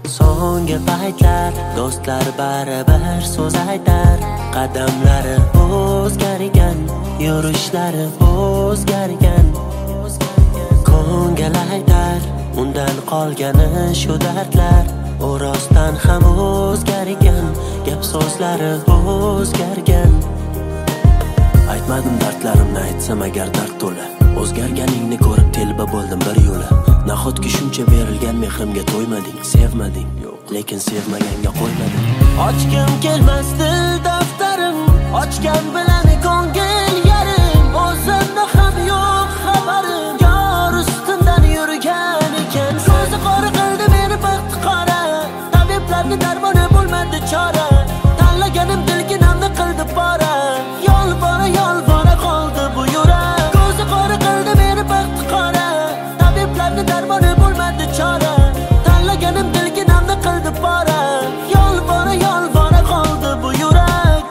So'nggi paytlar do'stlar baribir so'z aytar. Qadamlari o'zgargan, yurishlari o'zgargan. Ko'ngil aytar, undan qolgani shu dardlar. U rostdan ham o'zgargan, gap so'zlari o'zgargan. Aytmadim dardlarimni, aytsam agar dard to'la. O'zgarganingni ko'rib telba bo'ldim bir yo'la. Nahotki shuncha berilgan mehrimga to'ymading, sevmading, lekin sevmaganga qo'ymading. Ochgim kelmasdi daftarim, ochgan bilan ko'ngil yarim. O'zimda ham yo'q xabarim, yor ustimdan yurgan ekan. So'zi qora qildi meni baxt qora, tabiblarni darmoni bo'lmadi chora. Tanlaganim dilginamni qildi pora, yolvora qoldi bu yurak. Ko'zi qora qildi meni baxt qora, tabiblarni darmoni bo'lmadi chora. Tanlaganim dilginamni qildi pora, yolvora qoldi bu yurak.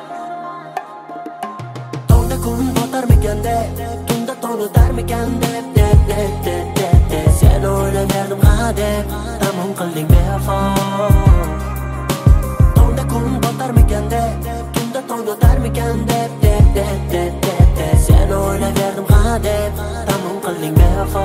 Tongda kun botarmikan deb, tunda tong o'tarmikan deb, Sen o'ylaverdim hadeb, tamom qilding bevafo. Tongda kun botarmikan deb, tunda tong o'tarmikan deb, Sen o'ylaverdim hadeb, tamom qilding bevafo.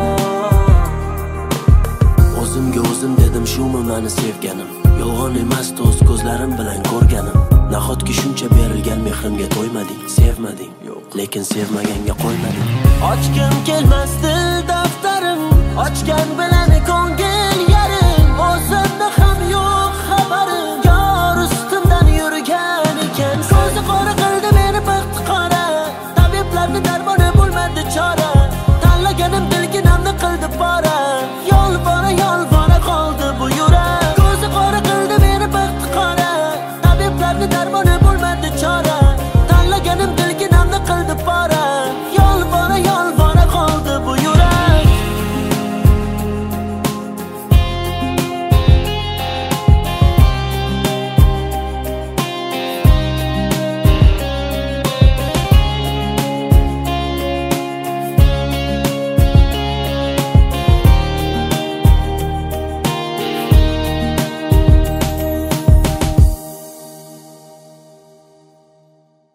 O'zimga o'zim dedim, shumi meni sevganim. Yolg'on emas, o'z ko'zlarim bilan ko'rganim. Nahotki shuncha berilgan mehrimga to'ymading, sevmading, lekin sevmaganga qo'ymading. Ochgim kelmasdi daftarim, ochgan bilan ko'ngil yarim. O'zimda ham yo'q xabarim, yor ustimdan yurgan ekan. So'zi qora qildi meni baxt qora, tabiblarni darmoni bo'lmadi chora.